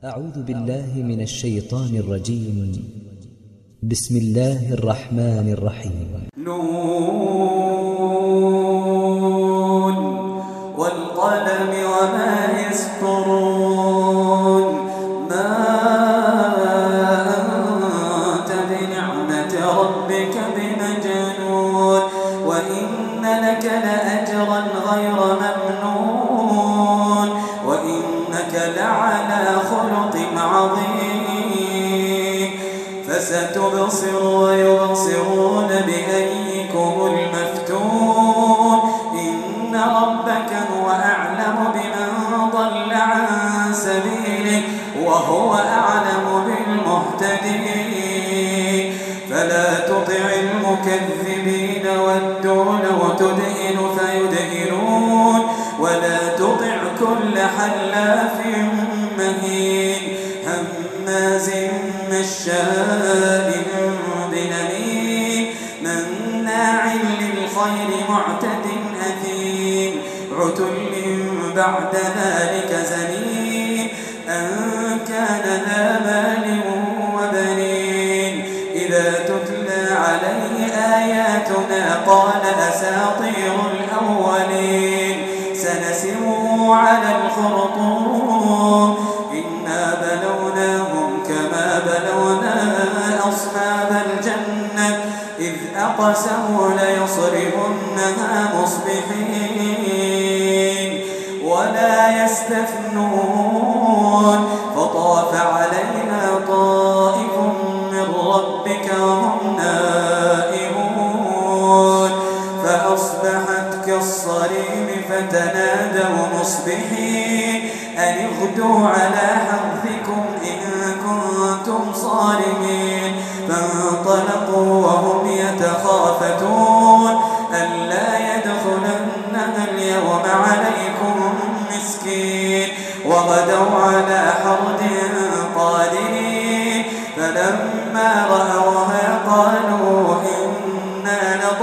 أعوذ بالله من الشيطان الرجيم. بسم الله الرحمن الرحيم. نون والقلم وما يسطرون. ما أنت بنعمة ربك بمجنون، وإن لك لأجرا غير ممنون، وإنك لعلى خلق عظيم. فستبصر ويبصرون بأيكم المفتون. إن ربك هو أعلم بمن ضل عن سبيله وهو أعلم بالمهتدين. فلا تطع المكذبين ودوا لو تدهن فيدهنون، ولا تطع كل حلاف مهين هماز مشاء بنميم مناع للخير معتد أثيم عتل بعد ذلك زنيم أن كان ذا مال وبنين. إذا تتلى عليه آياتنا قال أساطير الأولين سنسمه على الخرطوم. إنا بلوناهم كما بلونا أصحاب الجنة إذ أقسموا ليصرمنها مصبحين ولا يستثنون. فطاف علينا طائف من ربك وهم نائمون فأصبحت كالصريم فتنادوا مصبحين أن اغدوا على حرثكم إن كنتم صارمين. فانطلقوا وهم يتخافتون ألا يدخلنها اليوم عليكم مسكين. وغدوا على حرد قادرين فلما رأوها قالوا إنا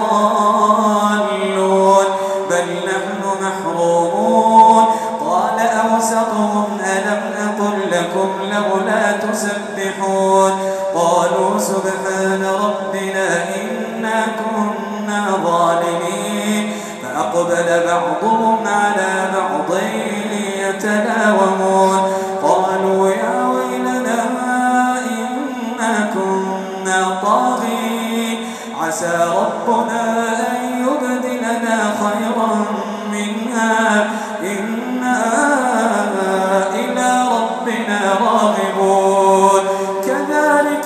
لضالون بل نحن محرومون. قال أوسطهم ألم أقل لكم لولا تسبحون. قالوا سبحان ربنا إنا كنا ظالمين. فأقبل بعضهم على بعض يتلاومون قالوا يا ويلنا إنا كنا طاغين عسى ربنا أن يبدلنا خيرا منها إنا إلى ربنا راغبون. كذلك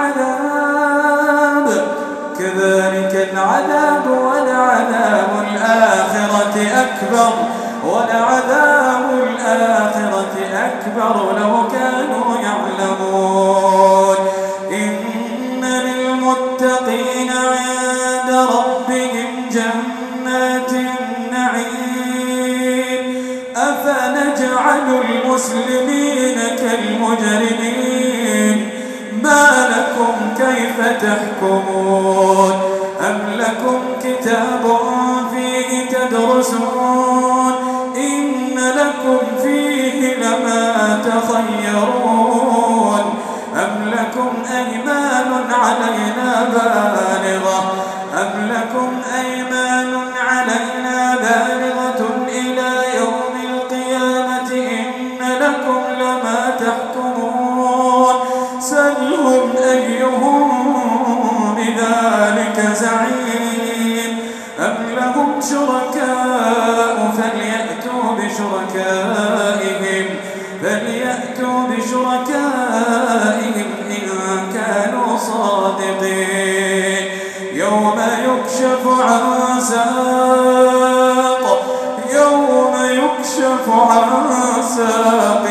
العذاب ولعذاب الآخرة أكبر لو كانوا يعلمون. إن للمتقين عند ربهم جنات النعيم. أفنجعل المسلمين كالمجرمين ما لكم كيف تحكمون. أم لكم كتاب فيه تدرسون إن لكم فيه لما تخيرون. أم لكم أيمان علينا بالغة إلى يوم القيامة إن لكم لما تحكمون. سلهم أيهم بذلك زعيم. أم لهم شركاء فليأتوا بشركائهم إن كانوا صادقين. يوم يكشف عن ساق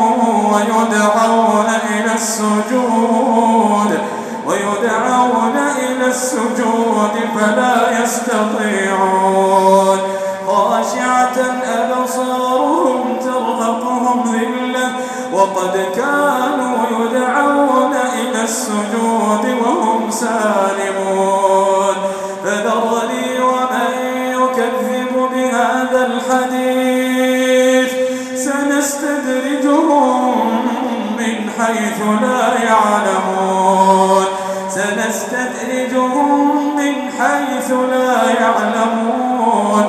ويدعون إلى السجود فلا يستطيعون. خاشعة أبصارهم ترهقهم ذلة وقد كانوا يدعون إلى السجود وهم سالمون. فذرني ومن يكذب بهذا الحديث سنستدرجهم حيث لا يعلمون سنستدرجهم من حيث لا يعلمون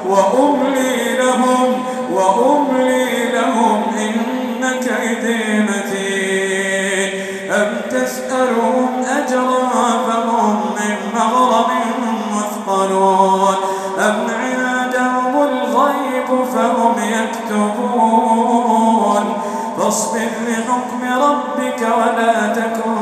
وأملي لهم إن كيدي متين أم تسألهم أجرا فهم من مغرم مثقلون أم عندهم الغيب فهم يكتبون فاصبر لحكم ربك ولا تكن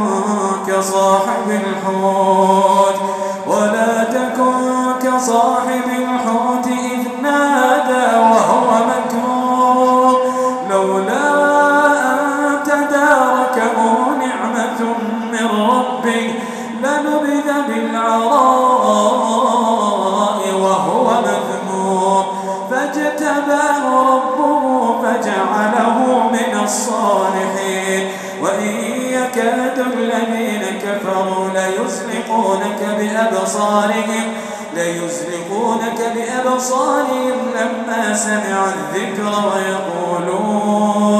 كصاحب الحوت إذ نادى وهو مكروه لولا أن تداركه نعمة من ربه لنبذ بالعراء وهو مذموم فاجتباه ربه فجعله من الصالحين وإن يكاد الذين كفروا ليزلقونك بأبصارهم لما سمعوا الذكر